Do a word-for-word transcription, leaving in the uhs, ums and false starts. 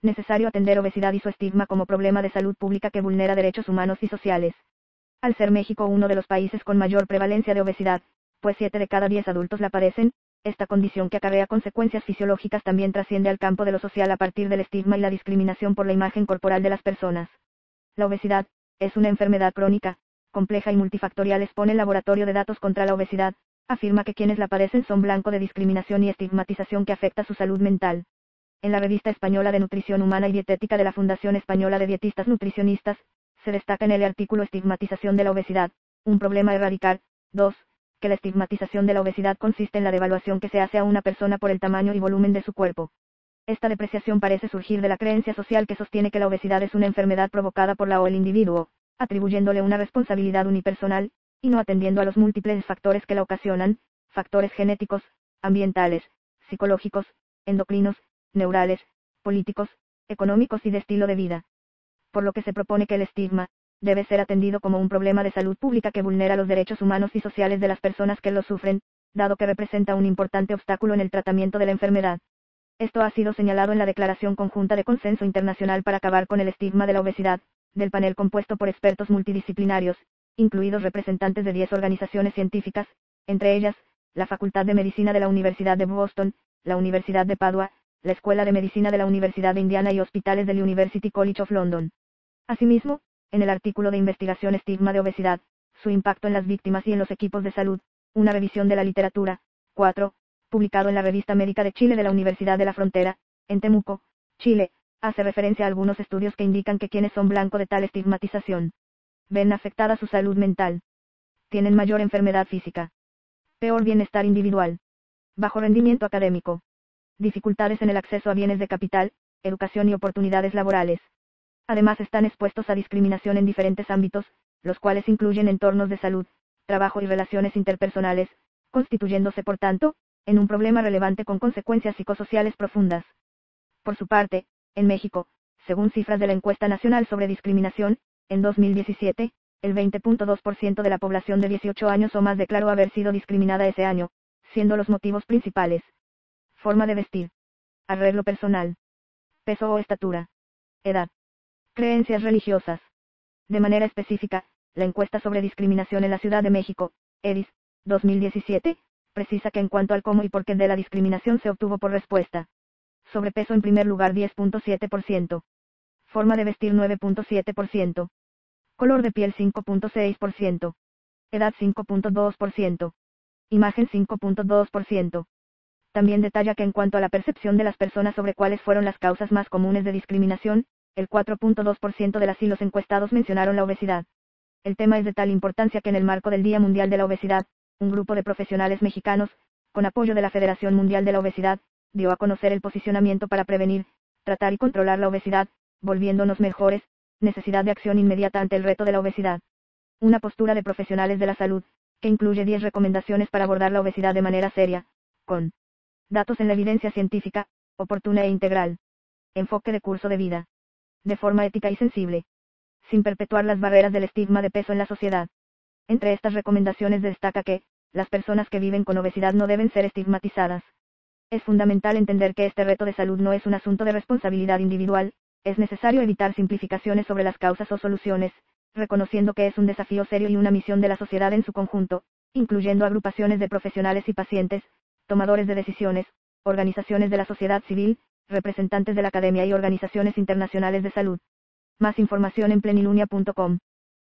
necesario atender obesidad y su estigma como problema de salud pública que vulnera derechos humanos y sociales. Al ser México uno de los países con mayor prevalencia de obesidad, pues siete de cada diez adultos la padecen, esta condición que acarrea consecuencias fisiológicas también trasciende al campo de lo social a partir del estigma y la discriminación por la imagen corporal de las personas. La obesidad es una enfermedad crónica, compleja y multifactorial, expone el Laboratorio de Datos contra la Obesidad, afirma que quienes la padecen son blanco de discriminación y estigmatización que afecta su salud mental. En la Revista Española de Nutrición Humana y Dietética de la Fundación Española de Dietistas Nutricionistas, se destaca en el artículo Estigmatización de la obesidad, un problema a erradicar. dos. Que la estigmatización de la obesidad consiste en la devaluación que se hace a una persona por el tamaño y volumen de su cuerpo. Esta depreciación parece surgir de la creencia social que sostiene que la obesidad es una enfermedad provocada por la o el individuo, atribuyéndole una responsabilidad unipersonal, y no atendiendo a los múltiples factores que la ocasionan, factores genéticos, ambientales, psicológicos, endocrinos, neurales, políticos, económicos y de estilo de vida. Por lo que se propone que el estigma debe ser atendido como un problema de salud pública que vulnera los derechos humanos y sociales de las personas que lo sufren, dado que representa un importante obstáculo en el tratamiento de la enfermedad. Esto ha sido señalado en la Declaración Conjunta de Consenso Internacional para acabar con el estigma de la obesidad, del panel compuesto por expertos multidisciplinarios, incluidos representantes de diez organizaciones científicas, entre ellas, la Facultad de Medicina de la Universidad de Boston, la Universidad de Padua, la Escuela de Medicina de la Universidad de Indiana y hospitales del University College of London. Asimismo, en el artículo de investigación Estigma de obesidad, su impacto en las víctimas y en los equipos de salud, una revisión de la literatura, cuatro, publicado en la Revista Médica de Chile de la Universidad de la Frontera, en Temuco, Chile, hace referencia a algunos estudios que indican que quienes son blanco de tal estigmatización ven afectada su salud mental, tienen mayor enfermedad física, peor bienestar individual, bajo rendimiento académico, dificultades en el acceso a bienes de capital, educación y oportunidades laborales. Además están expuestos a discriminación en diferentes ámbitos, los cuales incluyen entornos de salud, trabajo y relaciones interpersonales, constituyéndose por tanto, en un problema relevante con consecuencias psicosociales profundas. Por su parte, en México, según cifras de la Encuesta Nacional sobre Discriminación, en dos mil diecisiete, el veinte punto dos por ciento de la población de dieciocho años o más declaró haber sido discriminada ese año, siendo los motivos principales: forma de vestir, arreglo personal, peso o estatura, edad, creencias religiosas. De manera específica, la encuesta sobre discriminación en la Ciudad de México, EDIS, dos mil diecisiete, precisa que en cuanto al cómo y por qué de la discriminación se obtuvo por respuesta: sobrepeso en primer lugar diez punto siete por ciento, forma de vestir nueve punto siete por ciento, color de piel cinco punto seis por ciento, edad cinco punto dos por ciento, imagen cinco punto dos por ciento. También detalla que en cuanto a la percepción de las personas sobre cuáles fueron las causas más comunes de discriminación, el cuatro punto dos por ciento de las y los encuestados mencionaron la obesidad. El tema es de tal importancia que en el marco del Día Mundial de la Obesidad, un grupo de profesionales mexicanos, con apoyo de la Federación Mundial de la Obesidad, dio a conocer el posicionamiento para prevenir, tratar y controlar la obesidad, volviéndonos mejores, necesidad de acción inmediata ante el reto de la obesidad. Una postura de profesionales de la salud, que incluye diez recomendaciones para abordar la obesidad de manera seria, con datos en la evidencia científica, oportuna e integral. Enfoque de curso de vida. De forma ética y sensible. Sin perpetuar las barreras del estigma de peso en la sociedad. Entre estas recomendaciones destaca que, las personas que viven con obesidad no deben ser estigmatizadas. Es fundamental entender que este reto de salud no es un asunto de responsabilidad individual, es necesario evitar simplificaciones sobre las causas o soluciones, reconociendo que es un desafío serio y una misión de la sociedad en su conjunto, incluyendo agrupaciones de profesionales y pacientes, tomadores de decisiones, organizaciones de la sociedad civil, representantes de la academia y organizaciones internacionales de salud. Más información en plenilunia punto com.